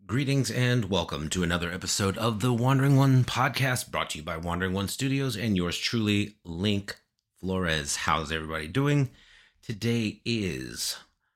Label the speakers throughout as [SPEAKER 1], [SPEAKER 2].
[SPEAKER 1] Greetings and welcome to another episode of the Wandering One podcast, brought to you by Wandering One Studios and yours truly, Link Flores. How's everybody doing? Today is,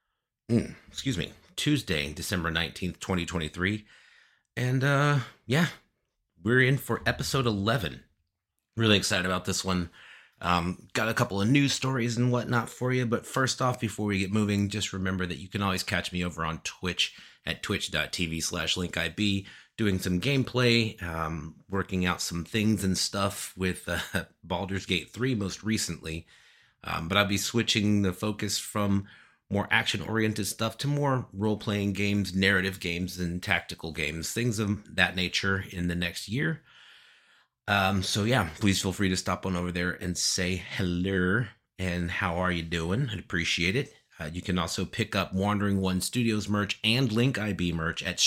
[SPEAKER 1] Tuesday, December 19th, 2023. And we're in for episode 11. Really excited about this one. Got a couple of news stories and whatnot for you, but first off, before we get moving, just remember that you can always catch me over on Twitch at twitch.tv/linkib, doing some gameplay, working out some things and stuff with Baldur's Gate 3 most recently. But I'll be switching the focus from more action-oriented stuff to more role-playing games, narrative games, and tactical games, things of that nature in the next year. Please feel free to stop on over there and say hello and how are you doing? I'd appreciate it. You can also pick up Wandering One Studios merch and Link IB merch at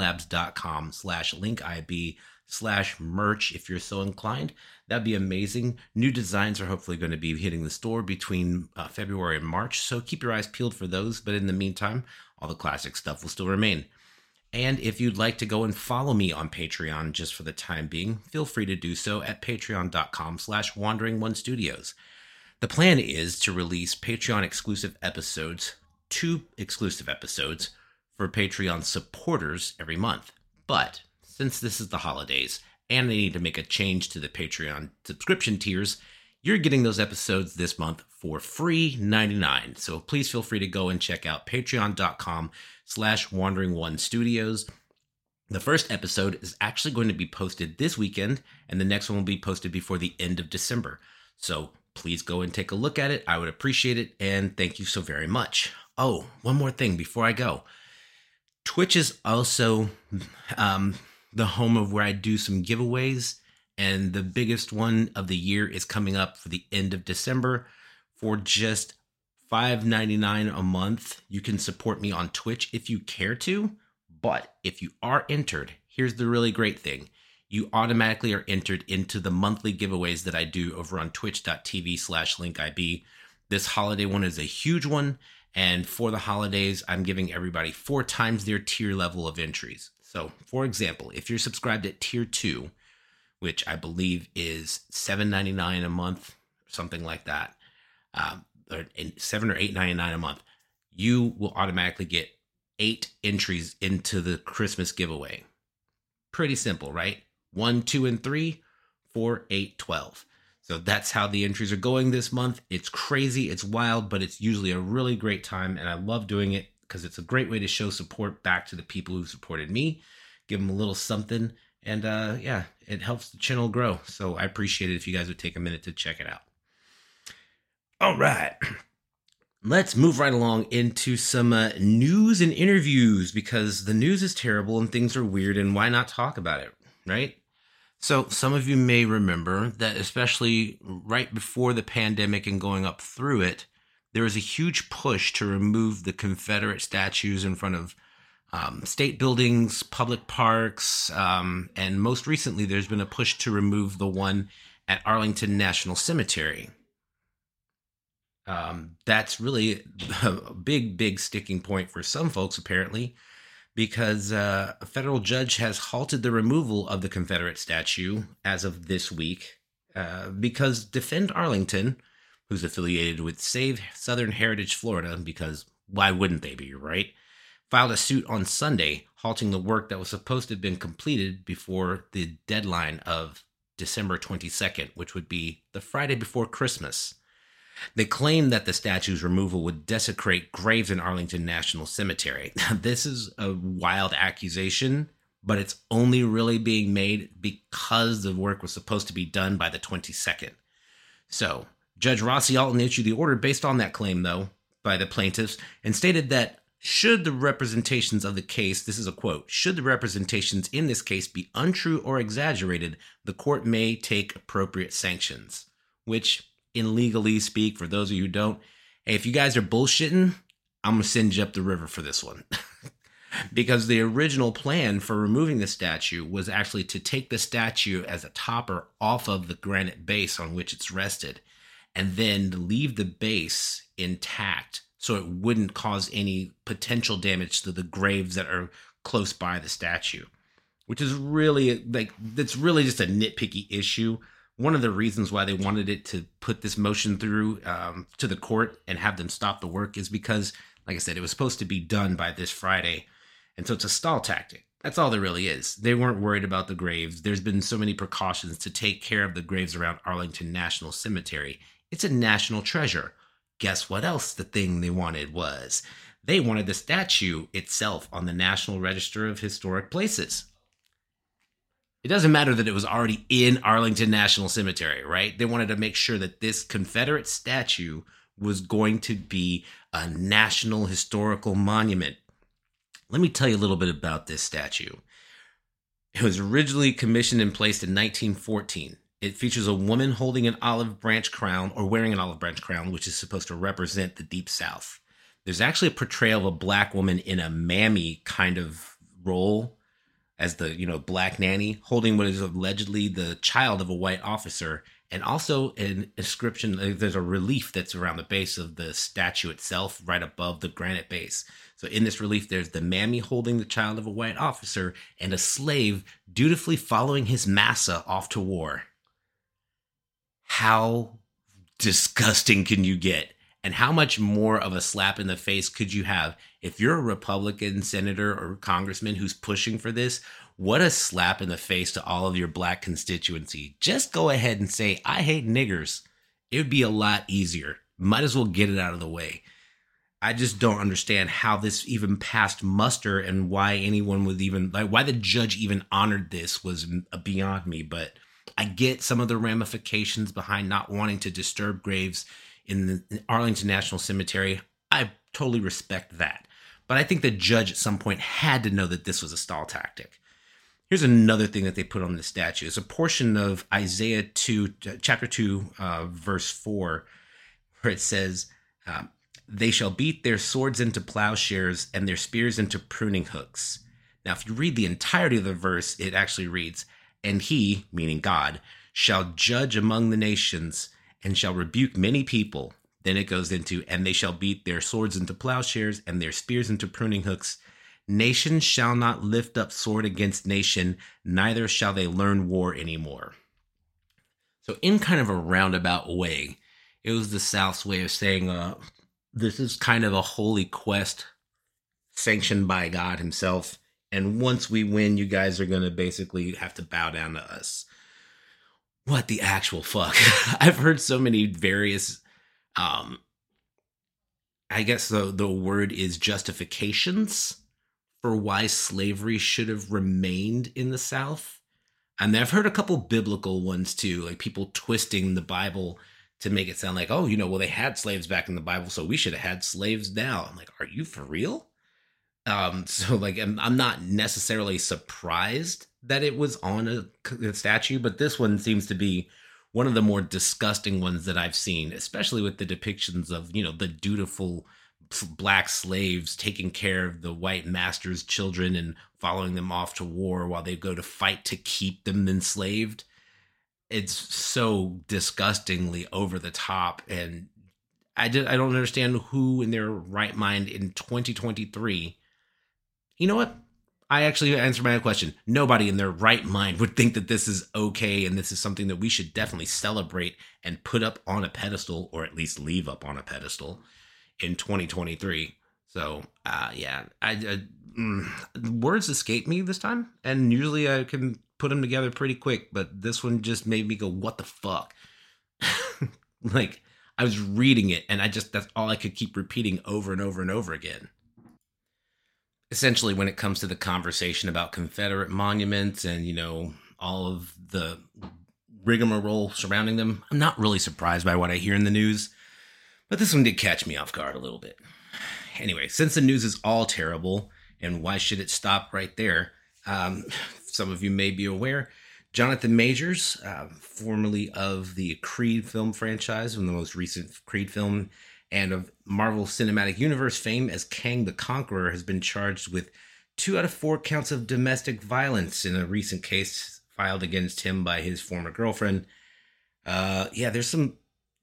[SPEAKER 1] streamlabs.com/linkib/merch if you're so inclined. That'd be amazing. New designs are hopefully going to be hitting the store between February and March, so keep your eyes peeled for those. But in the meantime, all the classic stuff will still remain. And if you'd like to go and follow me on Patreon just for the time being, feel free to do so at patreon.com/wanderingOneStudios. The plan is to release Patreon exclusive episodes, 2 exclusive episodes for Patreon supporters every month. But since this is the holidays and they need to make a change to the Patreon subscription tiers, you're getting those episodes this month for free $99. So please feel free to go and check out patreon.com/wanderingOneStudios. The first episode is actually going to be posted this weekend, and the next one will be posted before the end of December. So please go and take a look at it. I would appreciate it, and thank you so very much. Oh, one more thing before I go. Twitch is also the home of where I do some giveaways, and the biggest one of the year is coming up for the end of December. For just $5.99 a month, you can support me on Twitch if you care to, but if you are entered, here's the really great thing. You automatically are entered into the monthly giveaways that I do over on twitch.tv/linkib. This holiday one is a huge one, and for the holidays, I'm giving everybody 4 times their tier level of entries. So, for example, if you're subscribed at tier 2, which I believe is $7.99 a month, something like that, or $7 or $8.99 a month, you will automatically get 8 entries into the Christmas giveaway. Pretty simple, right? 1, 2, and 3, 4, 8, 12. So that's how the entries are going this month. It's crazy, it's wild, but it's usually a really great time, and I love doing it because it's a great way to show support back to the people who supported me, give them a little something, and it helps the channel grow. So I appreciate it if you guys would take a minute to check it out. All right. Let's move right along into some news and interviews, because the news is terrible and things are weird, and why not talk about it, right? So some of you may remember that, especially right before the pandemic and going up through it, there was a huge push to remove the Confederate statues in front of state buildings, public parks, and most recently there's been a push to remove the one at Arlington National Cemetery. That's really a big sticking point for some folks, apparently, because a federal judge has halted the removal of the Confederate statue as of this week, because Defend Arlington, who's affiliated with Save Southern Heritage Florida, because why wouldn't they be, right, filed a suit on Sunday halting the work that was supposed to have been completed before the deadline of December 22nd, which would be the Friday before Christmas. They claim that the statue's removal would desecrate graves in Arlington National Cemetery. Now, this is a wild accusation, but it's only really being made because the work was supposed to be done by the 22nd. So, Judge Rossi Alton issued the order based on that claim, though, by the plaintiffs, and stated that should the representations of the case, this is a quote, should the representations in this case be untrue or exaggerated, the court may take appropriate sanctions, which, in legalese speak, for those of you who don't, hey, if you guys are bullshitting, I'm going to send you up the river for this one. Because the original plan for removing the statue was actually to take the statue as a topper off of the granite base on which it's rested, and then leave the base intact so it wouldn't cause any potential damage to the graves that are close by the statue, which is really like, that's really just a nitpicky issue. One of the reasons why they wanted it to put this motion through to the court and have them stop the work is because, like I said, it was supposed to be done by this Friday. And so it's a stall tactic. That's all there really is. They weren't worried about the graves. There's been so many precautions to take care of the graves around Arlington National Cemetery. It's a national treasure. Guess what else the thing they wanted was? They wanted the statue itself on the National Register of Historic Places. It doesn't matter that it was already in Arlington National Cemetery, right? They wanted to make sure that this Confederate statue was going to be a national historical monument. Let me tell you a little bit about this statue. It was originally commissioned and placed in 1914. It features a woman holding an olive branch crown, or wearing an olive branch crown, which is supposed to represent the Deep South. There's actually a portrayal of a black woman in a mammy kind of role as the, black nanny, holding what is allegedly the child of a white officer, and also an inscription. There's a relief that's around the base of the statue itself, right above the granite base. So in this relief, there's the mammy holding the child of a white officer and a slave dutifully following his massa off to war. How disgusting can you get? And how much more of a slap in the face could you have if you're a Republican senator or congressman who's pushing for this? What a slap in the face to all of your black constituency. Just go ahead and say, I hate niggers. It would be a lot easier. Might as well get it out of the way. I just don't understand how this even passed muster, and why anyone would even, why the judge even honored this was beyond me. But I get some of the ramifications behind not wanting to disturb graves in the Arlington National Cemetery. I totally respect that. But I think the judge at some point had to know that this was a stall tactic. Here's another thing that they put on the statue. It's a portion of Isaiah 2, chapter 2, verse 4, where it says, they shall beat their swords into plowshares and their spears into pruning hooks. Now, if you read the entirety of the verse, it actually reads, and he, meaning God, shall judge among the nations and shall rebuke many people. Then it goes into, and they shall beat their swords into plowshares and their spears into pruning hooks. Nation shall not lift up sword against nation, neither shall they learn war anymore. So in kind of a roundabout way, it was the South's way of saying, this is kind of a holy quest sanctioned by God himself. And once we win, you guys are going to basically have to bow down to us. What the actual fuck? I've heard so many various, I guess the word is justifications for why slavery should have remained in the South. And I've heard a couple biblical ones too, like people twisting the Bible to make it sound like, oh, well, they had slaves back in the Bible, so we should have had slaves now. I'm like, are you for real? So like, I'm not necessarily surprised that it was on a statue, but this one seems to be one of the more disgusting ones that I've seen, especially with the depictions of, the dutiful black slaves taking care of the white master's children and following them off to war while they go to fight to keep them enslaved. It's so disgustingly over the top, and I don't understand who in their right mind in 2023. You know what? I actually answered my own question. Nobody in their right mind would think that this is okay, and this is something that we should definitely celebrate and put up on a pedestal, or at least leave up on a pedestal in 2023. So, yeah, words escape me this time, and usually I can put them together pretty quick, but this one just made me go, what the fuck? Like, I was reading it, and that's all I could keep repeating over and over and over again. Essentially, when it comes to the conversation about Confederate monuments and, all of the rigmarole surrounding them, I'm not really surprised by what I hear in the news, but this one did catch me off guard a little bit. Anyway, since the news is all terrible, and why should it stop right there? Some of you may be aware, Jonathan Majors, formerly of the Creed film franchise, from the most recent Creed film, and of Marvel Cinematic Universe fame as Kang the Conqueror, has been charged with 2 out of 4 counts of domestic violence in a recent case filed against him by his former girlfriend. There's some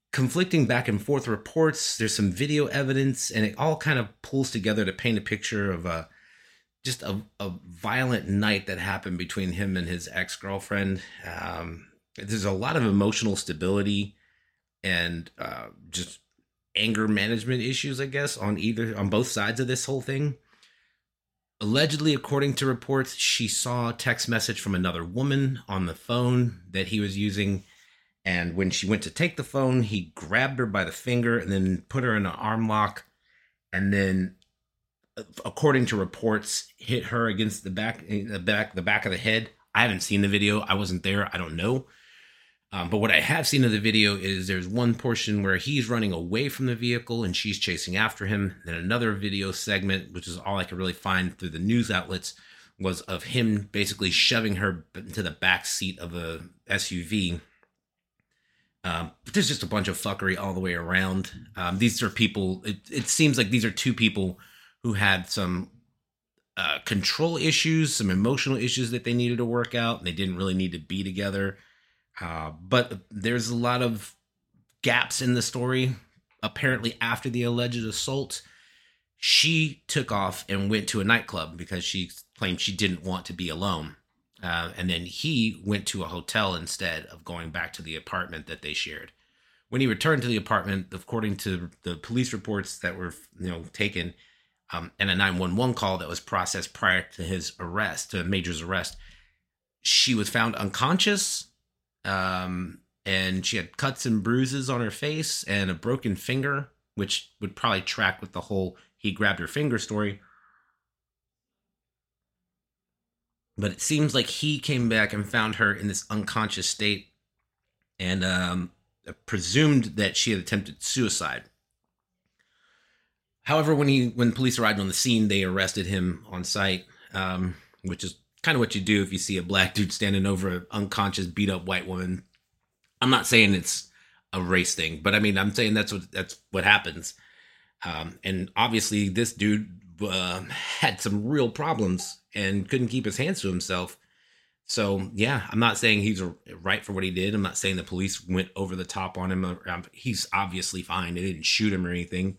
[SPEAKER 1] conflicting back and forth reports. There's some video evidence, and it all kind of pulls together to paint a picture of just a violent night that happened between him and his ex-girlfriend. There's a lot of emotional stability and just anger management issues, I guess, on both sides of this whole thing. Allegedly, according to reports, she saw a text message from another woman on the phone that he was using. And when she went to take the phone, he grabbed her by the finger and then put her in an arm lock. And then, according to reports, hit her against the back of the head. I haven't seen the video. I wasn't there. I don't know. But what I have seen of the video is there's one portion where he's running away from the vehicle and she's chasing after him. Then another video segment, which is all I could really find through the news outlets, was of him basically shoving her into the back seat of a SUV. But there's just a bunch of fuckery all the way around. These are people, it seems like these are two people who had some control issues, some emotional issues that they needed to work out, and they didn't really need to be together. But there's a lot of gaps in the story. Apparently, after the alleged assault, she took off and went to a nightclub because she claimed she didn't want to be alone. And then he went to a hotel instead of going back to the apartment that they shared. When he returned to the apartment, according to the police reports that were taken, and a 911 call that was processed prior to his arrest, to Major's arrest, she was found unconscious. And she had cuts and bruises on her face and a broken finger, which would probably track with the whole he grabbed her finger story. But it seems like he came back and found her in this unconscious state and presumed that she had attempted suicide. However, when police arrived on the scene, they arrested him on site, which is kind of what you do if you see a black dude standing over an unconscious, beat up white woman. I'm not saying it's a race thing, but I mean, I'm saying that's what happens. And obviously this dude had some real problems and couldn't keep his hands to himself. So yeah, I'm not saying he's right for what he did. I'm not saying the police went over the top on him. He's obviously fine. They didn't shoot him or anything.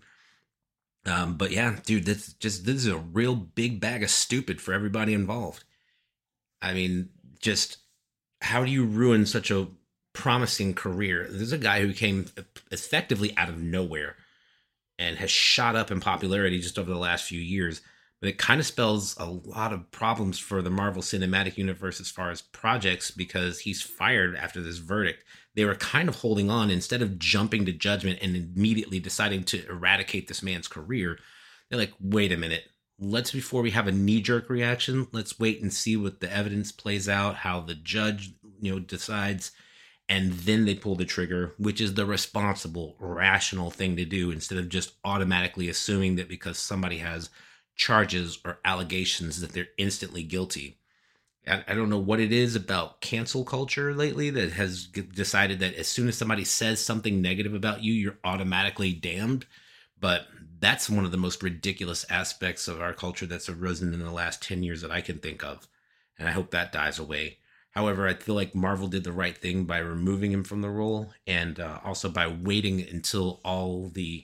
[SPEAKER 1] But yeah, dude, this is a real big bag of stupid for everybody involved. I mean, just how do you ruin such a promising career? There's a guy who came effectively out of nowhere and has shot up in popularity just over the last few years. But it kind of spells a lot of problems for the Marvel Cinematic Universe as far as projects, because he's fired after this verdict. They were kind of holding on instead of jumping to judgment and immediately deciding to eradicate this man's career. They're like, wait a minute. Before we have a knee-jerk reaction, let's wait and see what the evidence plays out, how the judge, decides, and then they pull the trigger, which is the responsible, rational thing to do, instead of just automatically assuming that because somebody has charges or allegations that they're instantly guilty. I don't know what it is about cancel culture lately that has decided that as soon as somebody says something negative about you, you're automatically damned. But that's one of the most ridiculous aspects of our culture that's arisen in the last 10 years that I can think of. And I hope that dies away. However, I feel like Marvel did the right thing by removing him from the role, and also by waiting until all the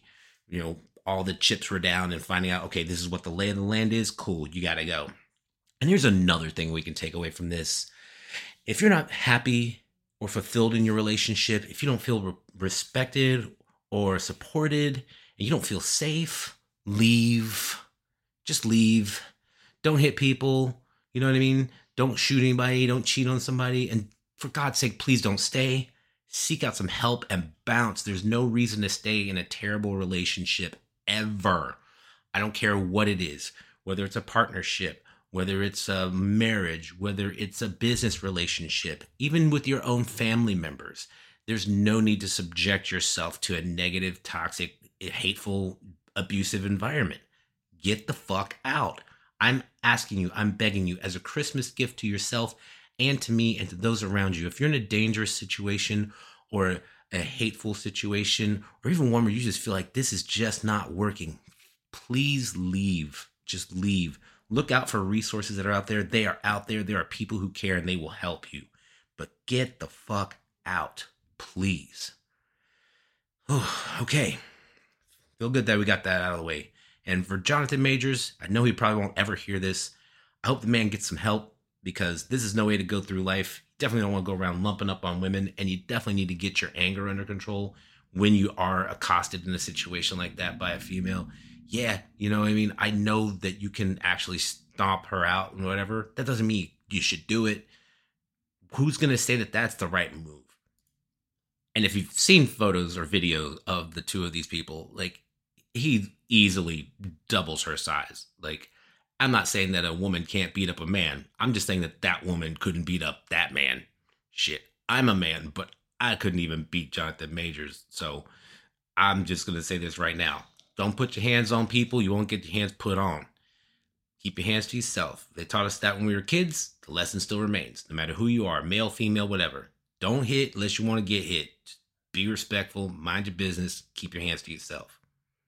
[SPEAKER 1] chips were down and finding out, okay, this is what the lay of the land is. Cool, you got to go. And here's another thing we can take away from this. If you're not happy or fulfilled in your relationship, if you don't feel respected or supported, and you don't feel safe, leave. Just leave. Don't hit people. You know what I mean? Don't shoot anybody. Don't cheat on somebody. And for God's sake, please don't stay. Seek out some help and bounce. There's no reason to stay in a terrible relationship ever. I don't care what it is, whether it's a partnership, whether it's a marriage, whether it's a business relationship, even with your own family members. There's no need to subject yourself to a negative, toxic, hateful, abusive environment. Get the fuck out. I'm asking you, I'm begging you, as a Christmas gift to yourself and to me and to those around you. If you're in a dangerous situation or a hateful situation, or even one where you just feel like this is just not working, please leave. Just leave. Look out for resources that are out there. They are out there. There are people who care and they will help you. But get the fuck out, please. Okay. Feel good that we got that out of the way. And for Jonathan Majors, I know he probably won't ever hear this. I hope the man gets some help because this is no way to go through life. You definitely don't want to go around lumping up on women, and you definitely need to get your anger under control when you are accosted in a situation like that by a female. Yeah, you know what I mean? I know that you can actually stomp her out and whatever. That doesn't mean you should do it. Who's going to say that that's the right move? And if you've seen photos or videos of the two of these people, like, he easily doubles her size. Like, I'm not saying that a woman can't beat up a man. I'm just saying that that woman couldn't beat up that man. Shit, I'm a man, but I couldn't even beat Jonathan Majors. So I'm just going to say this right now. Don't put your hands on people. You won't get your hands put on. Keep your hands to yourself. They taught us that when we were kids. The lesson still remains. No matter who you are, male, female, whatever. Don't hit unless you want to get hit. Just be respectful. Mind your business. Keep your hands to yourself.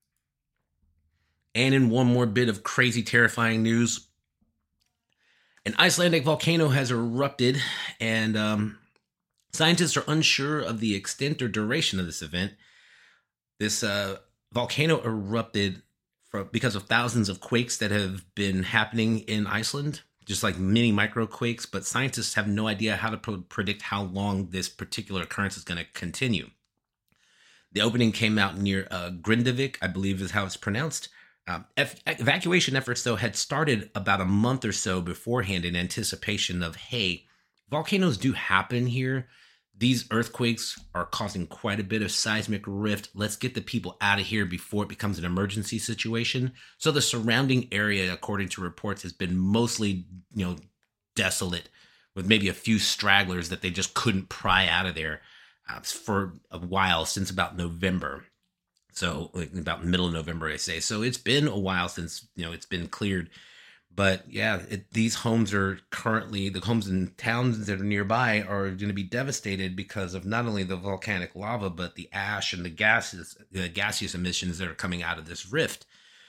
[SPEAKER 1] And in one more bit of crazy, terrifying news, an Icelandic volcano has erupted, and scientists are unsure of the extent or duration of this event. This volcano erupted because of thousands of quakes that have been happening in Iceland, just like mini microquakes, but scientists have no idea how to predict how long this particular occurrence is going to continue. The opening came out near Grindavik, I believe is how it's pronounced. Evacuation efforts, though, had started about a month or so beforehand in anticipation of, hey, volcanoes do happen here. These earthquakes are causing quite a bit of seismic rift. Let's get the people out of here before it becomes an emergency situation. So the surrounding area, according to reports, has been mostly, desolate, with maybe a few stragglers that they just couldn't pry out of there for a while, since about November. So like about middle of November, I say. So it's been a while since, it's been cleared. But yeah, these homes are currently, the homes in towns that are nearby are going to be devastated because of not only the volcanic lava, but the ash and the gaseous emissions that are coming out of this rift.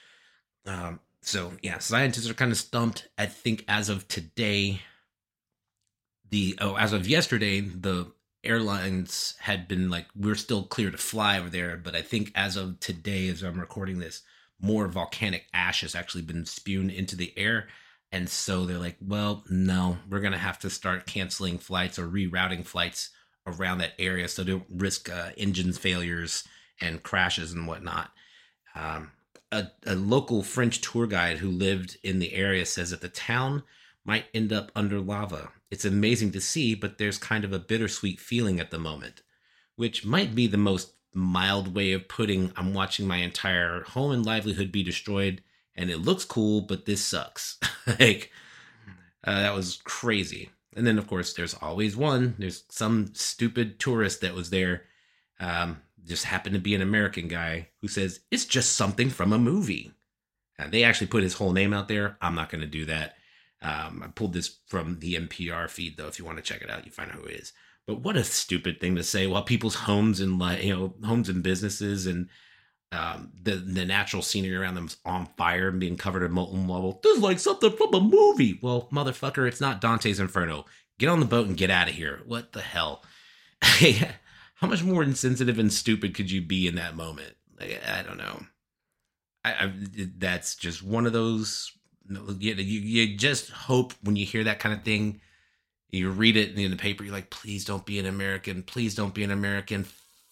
[SPEAKER 1] So yeah, scientists are kind of stumped. I think as of today, as of yesterday, the airlines had been like, we're still clear to fly over there. But I think as of today, as I'm recording this, more volcanic ash has actually been spewed into the air. And so they're like, well, no, we're going to have to start canceling flights or rerouting flights around that area so they don't risk engines failures and crashes and whatnot. A local French tour guide who lived in the area says that the town might end up under lava. It's amazing to see, but there's kind of a bittersweet feeling at the moment, which might be the most mild way of putting, I'm watching my entire home and livelihood be destroyed, and it looks cool, but this sucks. That was crazy. And then, of course, there's some stupid tourist that was there, just happened to be an American guy who says, it's just something from a movie. They actually put his whole name out there. I'm not going to do that. I pulled this from the NPR feed, though. If you want to check it out, you find out who it is. But what a stupid thing to say while people's homes and homes and businesses and the natural scenery around them is on fire and being covered in molten lava. This is like something from a movie. Well, motherfucker, it's not Dante's Inferno. Get on the boat and get out of here. What the hell? How much more insensitive and stupid could you be in that moment? I don't know. That's just one of those. You just hope when you hear that kind of thing, you read it in the paper, you're like, please don't be an American. Please don't be an American.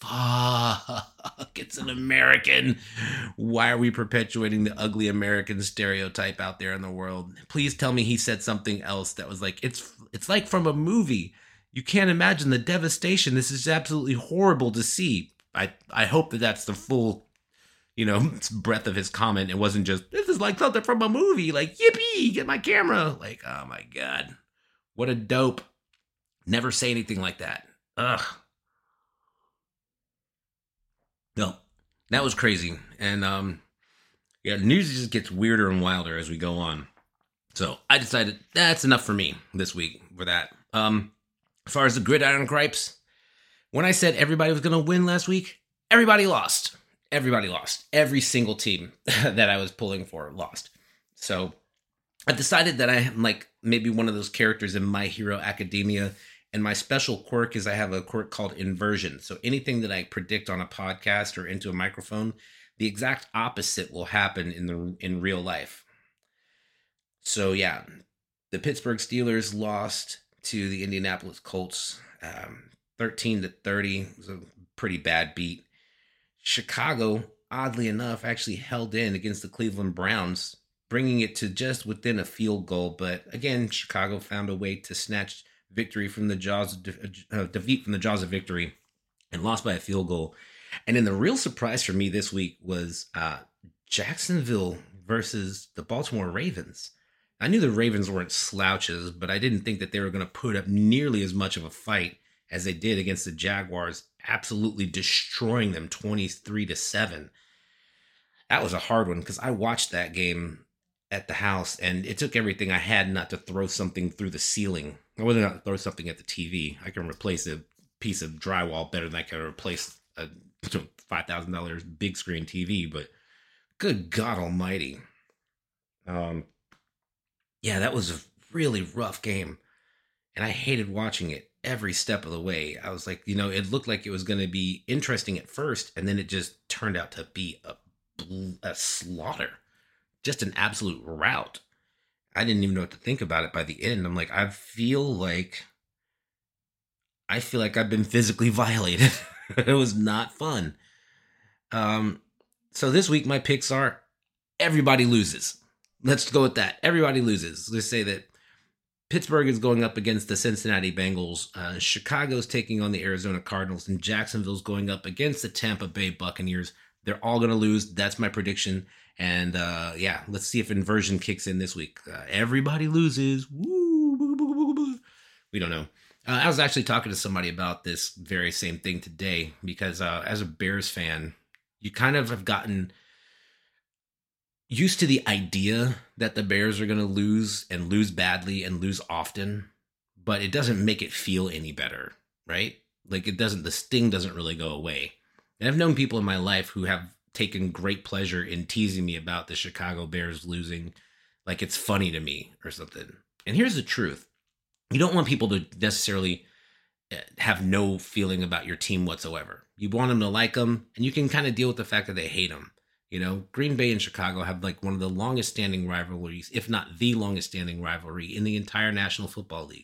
[SPEAKER 1] Fuck, it's an American. Why are we perpetuating the ugly American stereotype out there in the world? Please tell me he said something else that was like, it's like from a movie. You can't imagine the devastation. This is absolutely horrible to see. I hope that that's the full breadth of his comment. It wasn't just, this is like something from a movie, like, yippee, get my camera. Like, oh my God, what a dope. Never say anything like that. Ugh. No, that was crazy. And, news just gets weirder and wilder as we go on. So I decided that's enough for me this week for that. As far as the gridiron gripes, when I said everybody was going to win last week, everybody lost. Everybody lost. Every single team that I was pulling for lost. So I decided that I'm like maybe one of those characters in My Hero Academia, And my special quirk is I have a quirk called inversion. So anything that I predict on a podcast or into a microphone, the exact opposite will happen in real life. So yeah, the Pittsburgh Steelers lost to the Indianapolis Colts, 13-30. It was a pretty bad beat. Chicago, oddly enough, actually held in against the Cleveland Browns, bringing it to just within a field goal. But again, Chicago found a way to snatch victory from the jaws of defeat from the jaws of victory and lost by a field goal. And then the real surprise for me this week was Jacksonville versus the Baltimore Ravens. I knew the Ravens weren't slouches, but I didn't think that they were going to put up nearly as much of a fight as they did against the Jaguars, absolutely destroying them 23-7. That was a hard one because I watched that game at the house, and it took everything I had not to throw something through the ceiling. I wasn't going to throw something at the TV. I can replace a piece of drywall better than I can replace a $5,000 big screen TV, but good God almighty. Yeah, that was a really rough game, and I hated watching it every step of the way. I was like, it looked like it was going to be interesting at first, and then it just turned out to be a slaughter, just an absolute rout. I didn't even know what to think about it by the end. I'm like, I feel like I've been physically violated. It was not fun. So this week my picks are everybody loses. Let's go with that. Everybody loses. Let's say that Pittsburgh is going up against the Cincinnati Bengals. Chicago's taking on the Arizona Cardinals, and Jacksonville's going up against the Tampa Bay Buccaneers. They're all going to lose. That's my prediction. And yeah, let's see if inversion kicks in this week. Everybody loses. Woo! We don't know. I was actually talking to somebody about this very same thing today because as a Bears fan, you kind of have gotten used to the idea that the Bears are going to lose and lose badly and lose often, but it doesn't make it feel any better, right? Like the sting doesn't really go away. And I've known people in my life who have taken great pleasure in teasing me about the Chicago Bears losing, like it's funny to me or something. And here's the truth. You don't want people to necessarily have no feeling about your team whatsoever. You want them to like them, and you can kind of deal with the fact that they hate them. Green Bay and Chicago have like one of the longest standing rivalries, if not the longest standing rivalry in the entire National Football League.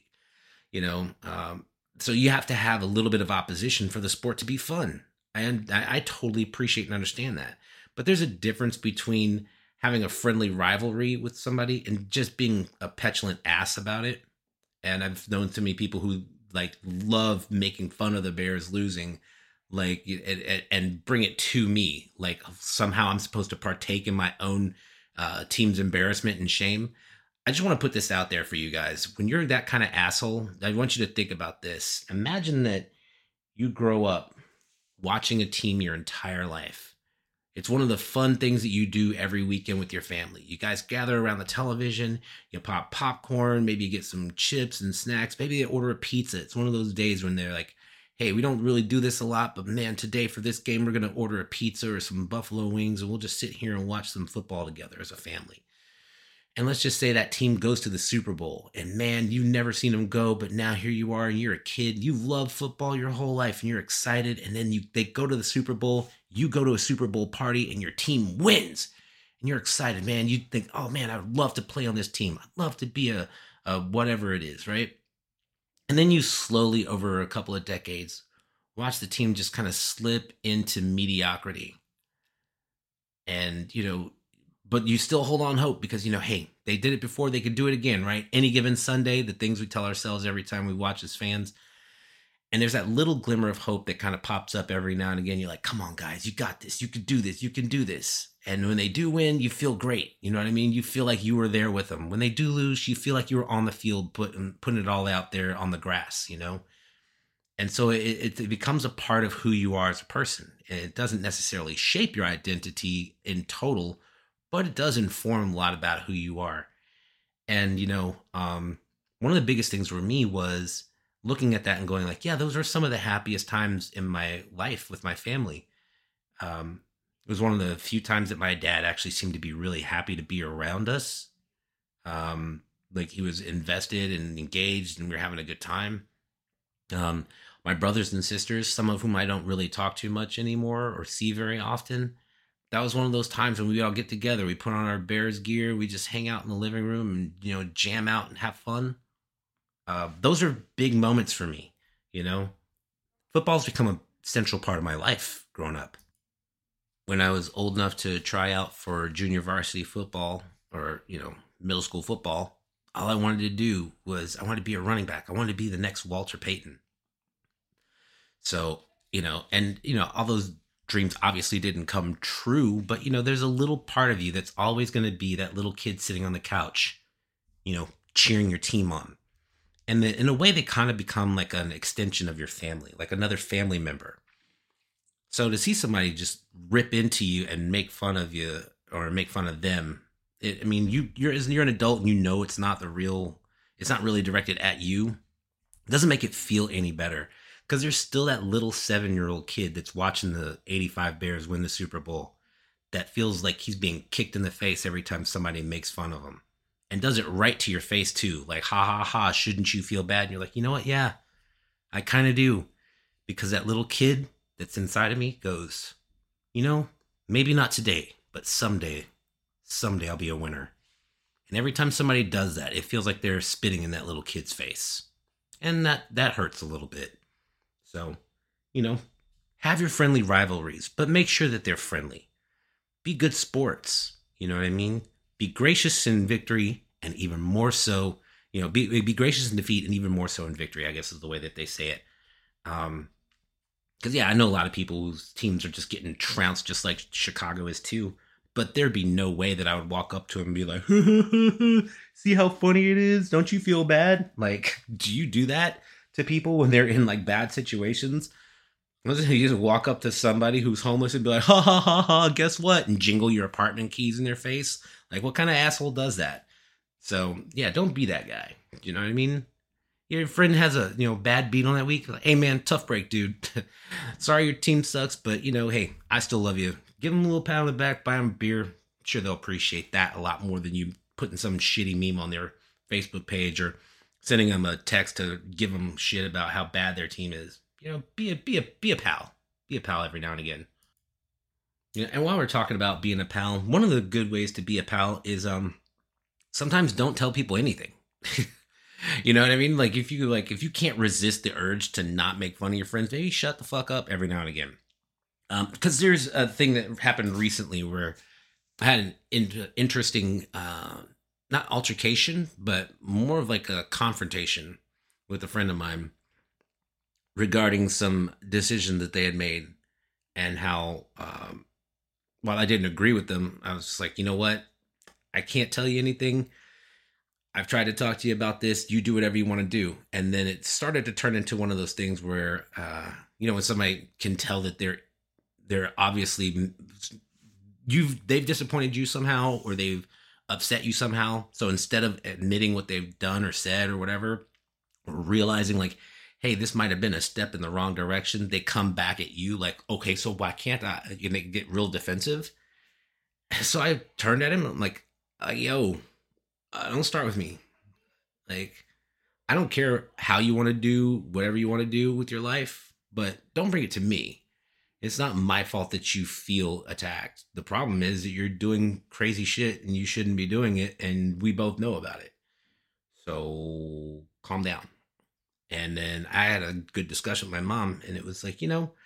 [SPEAKER 1] So you have to have a little bit of opposition for the sport to be fun. And I totally appreciate and understand that. But there's a difference between having a friendly rivalry with somebody and just being a petulant ass about it. And I've known so many people who like love making fun of the Bears losing, like, and bring it to me. Like somehow I'm supposed to partake in my own team's embarrassment and shame. I just want to put this out there for you guys. When you're that kind of asshole, I want you to think about this. Imagine that you grow up watching a team your entire life. It's one of the fun things that you do every weekend with your family. You guys gather around the television, you pop popcorn, maybe you get some chips and snacks, maybe they order a pizza. It's one of those days when they're like, hey, we don't really do this a lot, but man, today for this game, we're going to order a pizza or some buffalo wings, and we'll just sit here and watch some football together as a family. And let's just say that team goes to the Super Bowl, and man, you've never seen them go, but now here you are, and you're a kid. You've loved football your whole life, and you're excited, and then they go to the Super Bowl. You go to a Super Bowl party, and your team wins, and you're excited, man. You think, oh man, I'd love to play on this team. I'd love to be a whatever it is, right? And then you slowly, over a couple of decades, watch the team just kind of slip into mediocrity. And, but you still hold on hope because, hey, they did it before, they could do it again, right? Any given Sunday, the things we tell ourselves every time we watch as fans. And there's that little glimmer of hope that kind of pops up every now and again. You're like, come on, guys, you got this. You could do this. You can do this. And when they do win, you feel great. You know what I mean? You feel like you were there with them. When they do lose, you feel like you were on the field putting it all out there on the grass, And so it becomes a part of who you are as a person. It doesn't necessarily shape your identity in total, but it does inform a lot about who you are. And, one of the biggest things for me was looking at that and going like, yeah, those are some of the happiest times in my life with my family. It was one of the few times that my dad actually seemed to be really happy to be around us. Like he was invested and engaged and we were having a good time. Um, my brothers and sisters, some of whom I don't really talk too much anymore or see very often, that was one of those times when we all get together. We put on our Bears gear, we just hang out in the living room and jam out and have fun. Those are big moments for me. You know, football's become a central part of my life growing up. When I was old enough to try out for junior varsity football or middle school football, all I wanted to do was I wanted to be a running back. I wanted to be the next Walter Payton. So, all those dreams obviously didn't come true, but there's a little part of you that's always going to be that little kid sitting on the couch, cheering your team on. And then in a way, they kind of become like an extension of your family, like another family member. So to see somebody just rip into you and make fun of you or make fun of them, you're an adult and it's not really directed at you. It doesn't make it feel any better because there's still that little 7-year-old kid that's watching the '85 Bears win the Super Bowl that feels like he's being kicked in the face every time somebody makes fun of him and does it right to your face too. Like, ha ha ha, shouldn't you feel bad? And you're like, you know what? Yeah, I kind of do, because that little kid that's inside of me goes, maybe not today, but someday I'll be a winner. And every time somebody does that, it feels like they're spitting in that little kid's face. And that hurts a little bit. So, have your friendly rivalries, but make sure that they're friendly. Be good sports. You know what I mean? Be gracious in victory and even more so, be gracious in defeat and even more so in victory, I guess is the way that they say it. Because, I know a lot of people whose teams are just getting trounced just like Chicago is too. But there'd be no way that I would walk up to him and be like, see how funny it is? Don't you feel bad? Like, do you do that to people when they're in like bad situations? You just walk up to somebody who's homeless and be like, ha ha ha ha, guess what? And jingle your apartment keys in their face. Like, what kind of asshole does that? So, yeah, don't be that guy. You know what I mean? Your friend has a bad beat on that week. Like, hey man, tough break, dude. Sorry your team sucks, but hey, I still love you. Give them a little pat on the back, buy them a beer. I'm sure they'll appreciate that a lot more than you putting some shitty meme on their Facebook page or sending them a text to give them shit about how bad their team is. Be a pal. Be a pal every now and again. And while we're talking about being a pal, one of the good ways to be a pal is sometimes don't tell people anything. You know what I mean? Like if you can't resist the urge to not make fun of your friends, maybe shut the fuck up every now and again. Because there's a thing that happened recently where I had an interesting, not altercation, but more of like a confrontation with a friend of mine regarding some decision that they had made and how, while I didn't agree with them, I was just like, you know what? I can't tell you anything. I've tried to talk to you about this. You do whatever you want to do. And then it started to turn into one of those things where, when somebody can tell that they're obviously they've disappointed you somehow or they've upset you somehow. So instead of admitting what they've done or said or whatever, or realizing like, hey, this might have been a step in the wrong direction, they come back at you like, okay, so why can't I? And they get real defensive. So I turned at him. I'm like, yo, don't start with me. Like, I don't care how you want to do whatever you want to do with your life, but don't bring it to me. It's not my fault that you feel attacked. The problem is that you're doing crazy shit and you shouldn't be doing it, and we both know about it. So calm down. And then I had a good discussion with my mom, and it was like,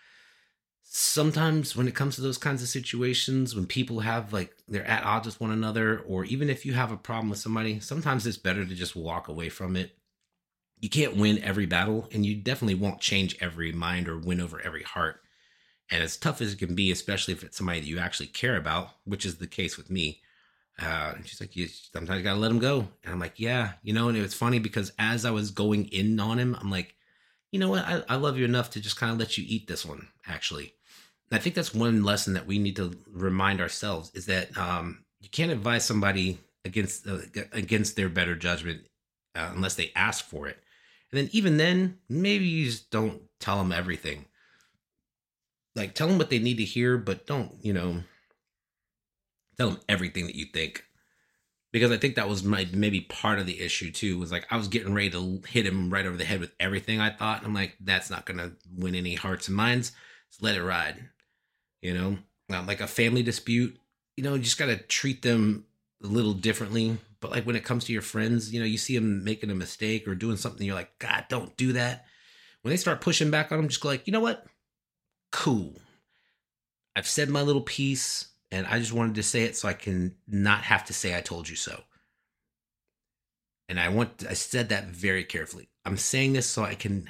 [SPEAKER 1] sometimes when it comes to those kinds of situations, when people have like they're at odds with one another, or even if you have a problem with somebody, sometimes it's better to just walk away from it. You can't win every battle, and you definitely won't change every mind or win over every heart. And as tough as it can be, especially if it's somebody that you actually care about, which is the case with me. And she's like, you sometimes got to let him go. And I'm like, yeah, and it was funny because as I was going in on him, I'm like, you know what? I love you enough to just kind of let you eat this one, actually. And I think that's one lesson that we need to remind ourselves is that you can't advise somebody against their better judgment unless they ask for it. And then even then, maybe you just don't tell them everything. Like, tell them what they need to hear, but don't, tell them everything that you think. because I think that was maybe part of the issue too. Was like I was getting ready to hit him right over the head with everything I thought. And I'm like, that's not gonna win any hearts and minds. Just let it ride. You know, like a family dispute. You know, you just gotta treat them a little differently. But like when it comes to your friends, you know, you see them making a mistake or doing something, you're like, God, don't do that. When they start pushing back on them, just go like, you know what? Cool. I've said my little piece, and I just wanted to say it so I can not have to say I told you so. And I said that very carefully. I'm saying this so I can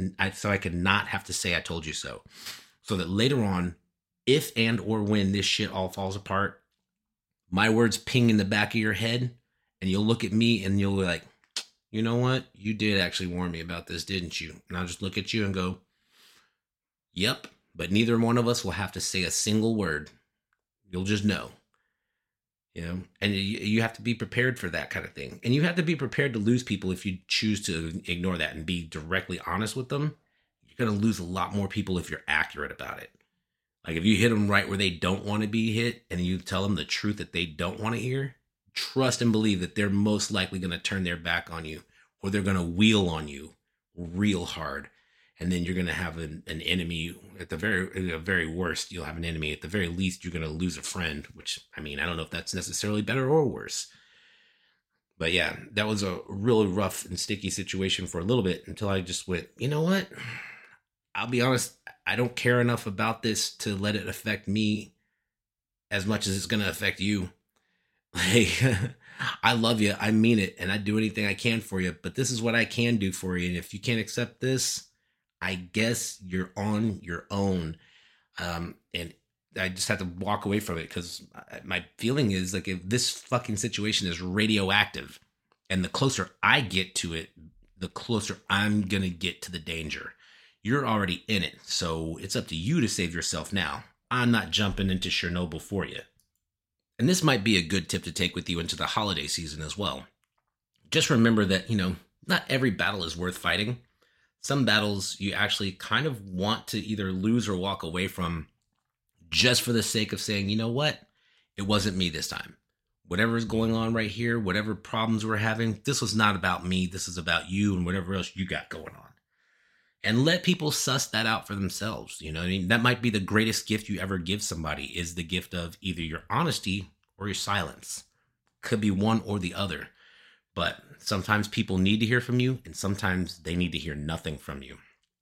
[SPEAKER 1] not have to say I told you so. So that later on, if and or when this shit all falls apart, my words ping in the back of your head, and you'll look at me and you'll be like, you know what? You did actually warn me about this, didn't you? And I'll just look at you and go, yep. But neither one of us will have to say a single word. You'll just know. You know, and you have to be prepared for that kind of thing. And you have to be prepared to lose people if you choose to ignore that and be directly honest with them. You're going to lose a lot more people if you're accurate about it. Like if you hit them right where they don't want to be hit and you tell them the truth that they don't want to hear, trust and believe that they're most likely going to turn their back on you, or they're going to wheel on you real hard. And then you're going to have an enemy at the very worst. You'll have an enemy. At the very least, you're going to lose a friend, which, I mean, I don't know if that's necessarily better or worse. But yeah, that was a really rough and sticky situation for a little bit until I just went, you know what? I'll be honest. I don't care enough about this to let it affect me as much as it's going to affect you. Like, I love you. I mean it. And I do anything I can for you. But this is what I can do for you. And if you can't accept this, I guess you're on your own. And I just have to walk away from it because my feeling is like if this fucking situation is radioactive and the closer I get to it, the closer I'm going to get to the danger. You're already in it. So it's up to you to save yourself now. I'm not jumping into Chernobyl for you. And this might be a good tip to take with you into the holiday season as well. Just remember that, you know, not every battle is worth fighting. Some battles you actually kind of want to either lose or walk away from just for the sake of saying, you know what? It wasn't me this time. Whatever is going on right here, whatever problems we're having, this was not about me. This is about you and whatever else you got going on. And let people suss that out for themselves. You know what I mean? That might be the greatest gift you ever give somebody is the gift of either your honesty or your silence. Could be one or the other. But sometimes people need to hear from you, and sometimes they need to hear nothing from you.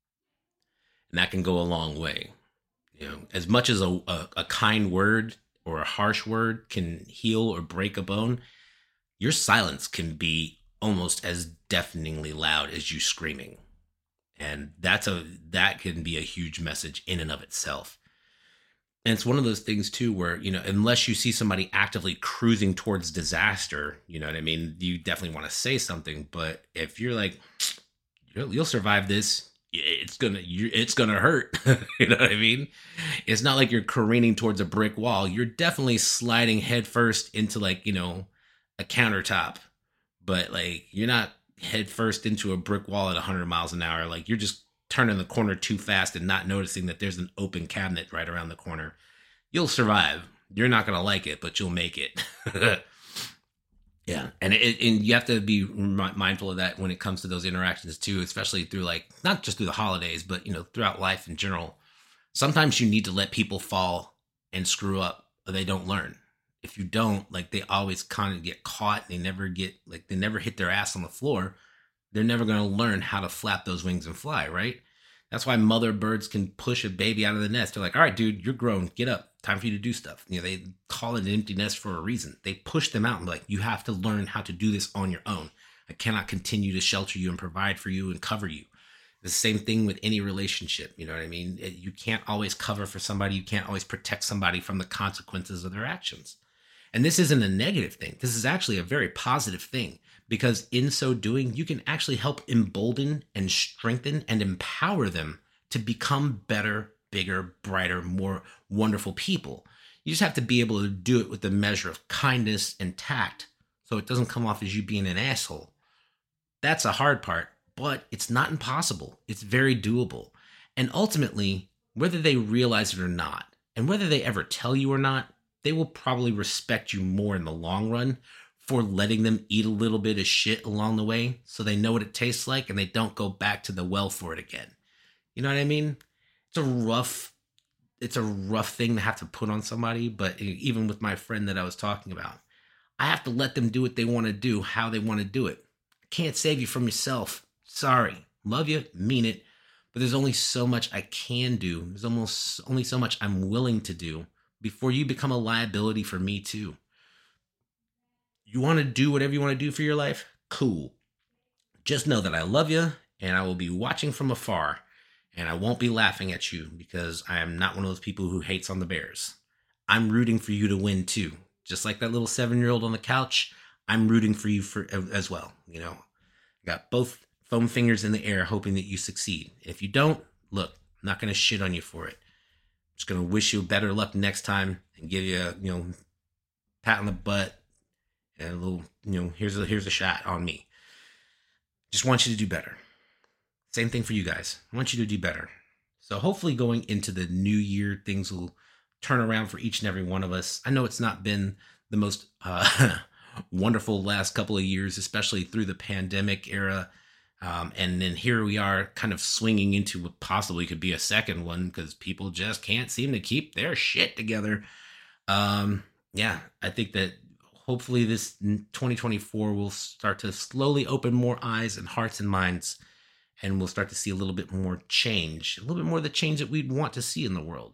[SPEAKER 1] And that can go a long way. You know, as much as a kind word or a harsh word can heal or break a bone, your silence can be almost as deafeningly loud as you screaming. And that can be a huge message in and of itself. And it's one of those things too, where, you know, unless you see somebody actively cruising towards disaster, you know what I mean? You definitely want to say something, but if you're like, you'll survive this, it's gonna hurt. You know what I mean? It's not like you're careening towards a brick wall. You're definitely sliding headfirst into like, you know, a countertop, but like you're not headfirst into a brick wall at 100 miles an hour. Like you're just turning the corner too fast and not noticing that there's an open cabinet right around the corner. You'll survive. You're not going to like it, but you'll make it. Yeah. And you have to be mindful of that when it comes to those interactions too, especially through like, not just through the holidays, but, you know, throughout life in general. Sometimes you need to let people fall and screw up or they don't learn. If you don't, like they always kind of get caught. They never hit their ass on the floor. They're never going to learn how to flap those wings and fly, right? That's why mother birds can push a baby out of the nest. They're like, all right, dude, you're grown. Get up. Time for you to do stuff. You know, they call it an empty nest for a reason. They push them out and be like, you have to learn how to do this on your own. I cannot continue to shelter you and provide for you and cover you. The same thing with any relationship. You know what I mean? You can't always cover for somebody. You can't always protect somebody from the consequences of their actions. And this isn't a negative thing. This is actually a very positive thing. Because in so doing, you can actually help embolden and strengthen and empower them to become better, bigger, brighter, more wonderful people. You just have to be able to do it with a measure of kindness and tact so it doesn't come off as you being an asshole. That's a hard part, but it's not impossible. It's very doable. And ultimately, whether they realize it or not, and whether they ever tell you or not, they will probably respect you more in the long run for letting them eat a little bit of shit along the way so they know what it tastes like and they don't go back to the well for it again. You know what I mean? It's a rough thing to have to put on somebody, but even with my friend that I was talking about, I have to let them do what they want to do, how they want to do it. I can't save you from yourself. Sorry. Love you, mean it, but there's only so much I can do. There's almost only so much I'm willing to do before you become a liability for me too. You want to do whatever you want to do for your life? Cool. Just know that I love you and I will be watching from afar and I won't be laughing at you because I am not one of those people who hates on the Bears. I'm rooting for you to win too. Just like that little 7-year-old on the couch, I'm rooting for you as well. You know, got both foam fingers in the air hoping that you succeed. If you don't, look, I'm not going to shit on you for it. I'm just going to wish you better luck next time and give you a, pat on the butt and a little, here's a shot on me. Just want you to do better. Same thing for you guys. I want you to do better. So hopefully going into the new year, things will turn around for each and every one of us. I know it's not been the most wonderful last couple of years, especially through the pandemic era. And then here we are kind of swinging into what possibly could be a second one because people just can't seem to keep their shit together. I think that hopefully this 2024 will start to slowly open more eyes and hearts and minds, and we'll start to see a little bit more change, a little bit more of the change that we'd want to see in the world.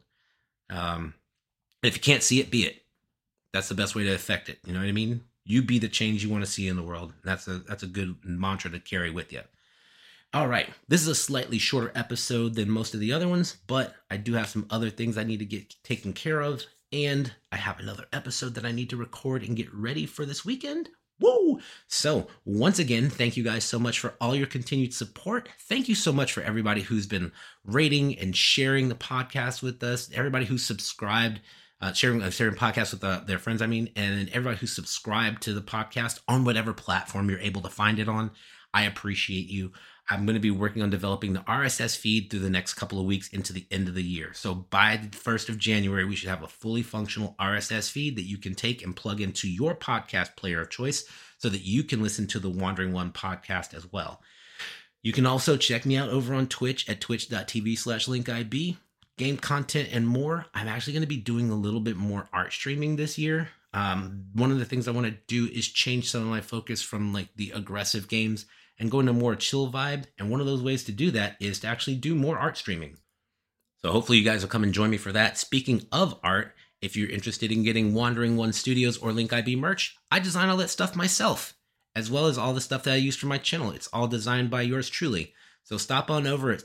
[SPEAKER 1] If you can't see it, be it. That's the best way to affect it. You know what I mean? You be the change you want to see in the world. That's a good mantra to carry with you. All right. This is a slightly shorter episode than most of the other ones, but I do have some other things I need to get taken care of. And I have another episode that I need to record and get ready for this weekend. Woo! So once again, thank you guys so much for all your continued support. Thank you so much for everybody who's been rating and sharing the podcast with us. Everybody who's subscribed, sharing podcasts with their friends, and everybody who's subscribed to the podcast on whatever platform you're able to find it on. I appreciate you. I'm going to be working on developing the RSS feed through the next couple of weeks into the end of the year. So by the 1st of January, we should have a fully functional RSS feed that you can take and plug into your podcast player of choice so that you can listen to the Wandering One podcast as well. You can also check me out over on Twitch at twitch.tv/linkib. Game content and more. I'm actually going to be doing a little bit more art streaming this year. One of the things I want to do is change some of my focus from like the aggressive games and go into more chill vibe. And one of those ways to do that is to actually do more art streaming. So hopefully you guys will come and join me for that. Speaking of art, if you're interested in getting Wandering One Studios or Link IB merch, I design all that stuff myself, as well as all the stuff that I use for my channel. It's all designed by yours truly. So stop on over at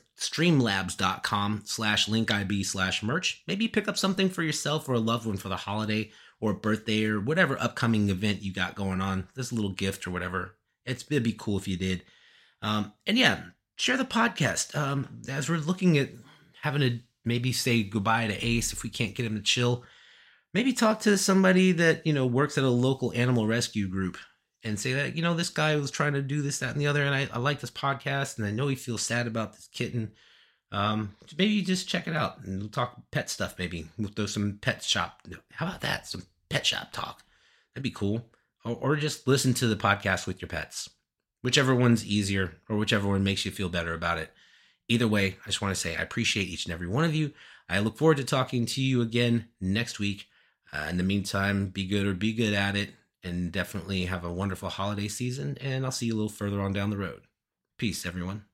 [SPEAKER 1] streamlabs.com/linkib/merch. Maybe pick up something for yourself or a loved one for the holiday or birthday or whatever upcoming event you got going on. This little gift or whatever. It'd be cool if you did. And yeah, share the podcast. As we're looking at having to maybe say goodbye to Ace if we can't get him to chill, maybe talk to somebody that, works at a local animal rescue group and say that, this guy was trying to do this, that, and the other, and I like this podcast, and I know he feels sad about this kitten. Maybe you just check it out, and we'll talk pet stuff, maybe. We'll throw some pet shop. How about that? Some pet shop talk. That'd be cool. Or just listen to the podcast with your pets. Whichever one's easier, or whichever one makes you feel better about it. Either way, I just want to say I appreciate each and every one of you. I look forward to talking to you again next week. In the meantime, be good or be good at it. And definitely have a wonderful holiday season, and I'll see you a little further on down the road. Peace, everyone.